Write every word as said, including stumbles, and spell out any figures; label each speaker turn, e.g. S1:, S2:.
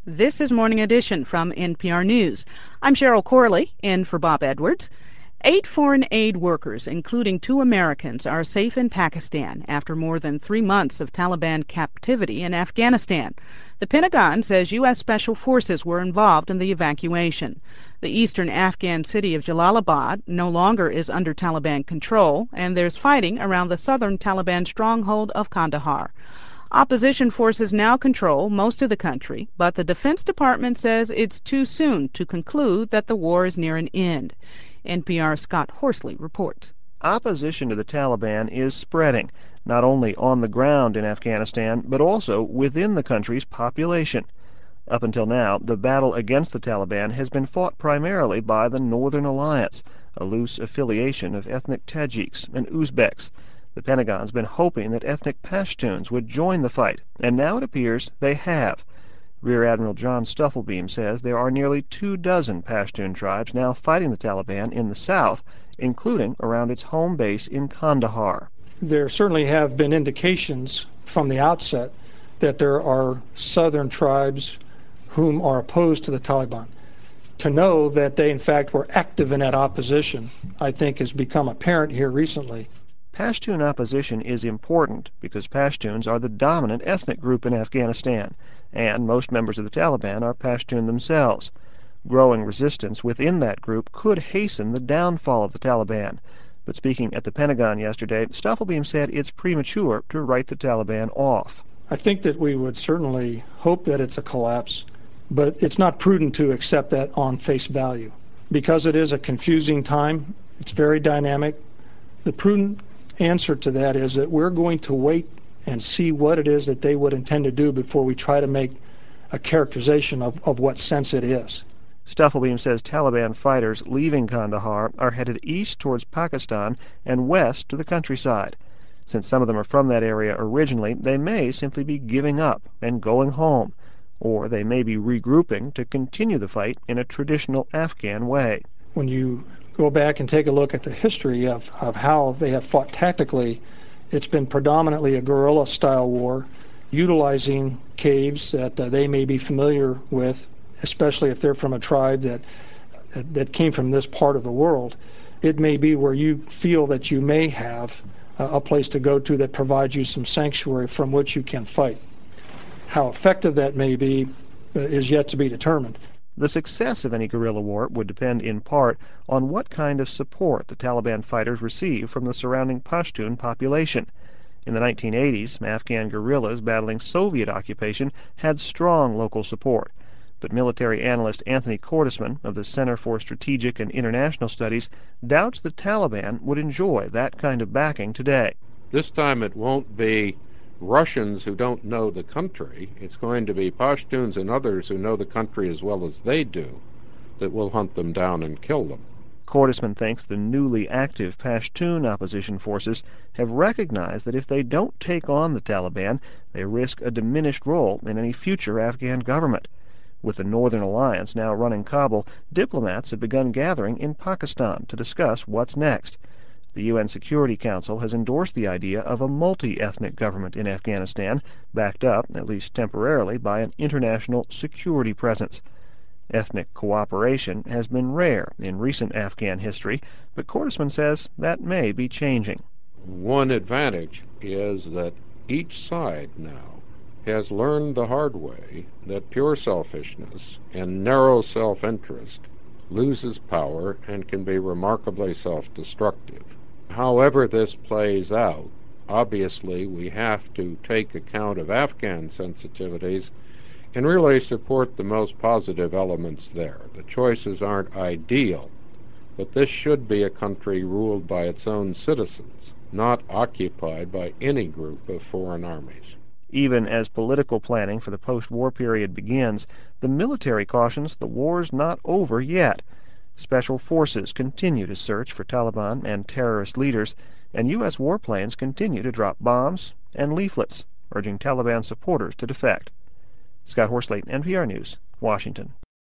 S1: This is Morning Edition from N P R News. I'm Cheryl Corley, in for Bob Edwards. Eight foreign aid workers, including two Americans, are safe in Pakistan after more than three months of Taliban captivity in Afghanistan. The Pentagon says U S Special Forces were involved in the evacuation. The eastern Afghan city of Jalalabad no longer is under Taliban control, and there's fighting around the southern Taliban stronghold of Kandahar. Opposition forces now control most of the country, but the Defense Department says it's too soon to conclude that the war is near an end. N P R's Scott Horsley reports.
S2: Opposition to the Taliban is spreading, not only on the ground in Afghanistan, but also within the country's population. Up until now, the battle against the Taliban has been fought primarily by the Northern Alliance, a loose affiliation of ethnic Tajiks and Uzbeks. The Pentagon's been hoping that ethnic Pashtuns would join the fight, and now it appears they have. Rear Admiral John Stufflebeam says there are nearly two dozen Pashtun tribes now fighting the Taliban in the south, including around its home base in Kandahar.
S3: There certainly have been indications from the outset that there are southern tribes whom are opposed to the Taliban. To know that they in fact were active in that opposition, I think, has become apparent here recently.
S2: Pashtun opposition is important because Pashtuns are the dominant ethnic group in Afghanistan, and most members of the Taliban are Pashtun themselves. Growing resistance within that group could hasten the downfall of the Taliban. But speaking at the Pentagon yesterday, Stufflebeam said it's premature to write the Taliban off.
S3: I think that we would certainly hope that it's a collapse, but it's not prudent to accept that on face value. Because it is a confusing time, it's very dynamic. The prudent answer to that is that we're going to wait and see what it is that they would intend to do before we try to make a characterization of, of what sense it is.
S2: Stufflebeam says Taliban fighters leaving Kandahar are headed east towards Pakistan and west to the countryside. Since some of them are from that area originally, they may simply be giving up and going home, or they may be regrouping to continue the fight in a traditional Afghan way.
S3: When you go back and take a look at the history of, of how they have fought tactically, it's been predominantly a guerrilla-style war, utilizing caves that uh, they may be familiar with, especially if they're from a tribe that, that came from this part of the world. It may be where you feel that you may have uh, a place to go to that provides you some sanctuary from which you can fight. How effective that may be uh, is yet to be determined.
S2: The success of any guerrilla war would depend in part on what kind of support the Taliban fighters receive from the surrounding Pashtun population. In the nineteen eighties, Afghan guerrillas battling Soviet occupation had strong local support. But military analyst Anthony Cordesman of the Center for Strategic and International Studies doubts the Taliban would enjoy that kind of backing today.
S4: This time it won't be Russians who don't know the country. It's going to be Pashtuns and others who know the country as well as they do that will hunt them down and kill them.
S2: Cordesman thinks the newly active Pashtun opposition forces have recognized that if they don't take on the Taliban, they risk a diminished role in any future Afghan government. With the Northern Alliance now running Kabul, diplomats have begun gathering in Pakistan to discuss what's next. The U N Security Council has endorsed the idea of a multi-ethnic government in Afghanistan, backed up, at least temporarily, by an international security presence. Ethnic cooperation has been rare in recent Afghan history, but Cordesman says that may be changing.
S4: One advantage is that each side now has learned the hard way that pure selfishness and narrow self-interest loses power and can be remarkably self-destructive. However this plays out, obviously we have to take account of Afghan sensitivities and really support the most positive elements there. The choices aren't ideal, but this should be a country ruled by its own citizens, not occupied by any group of foreign armies.
S2: Even as political planning for the post-war period begins, the military cautions the war's not over yet. Special forces continue to search for Taliban and terrorist leaders, and U S warplanes continue to drop bombs and leaflets urging Taliban supporters to defect. Scott Horsley, N P R News, Washington.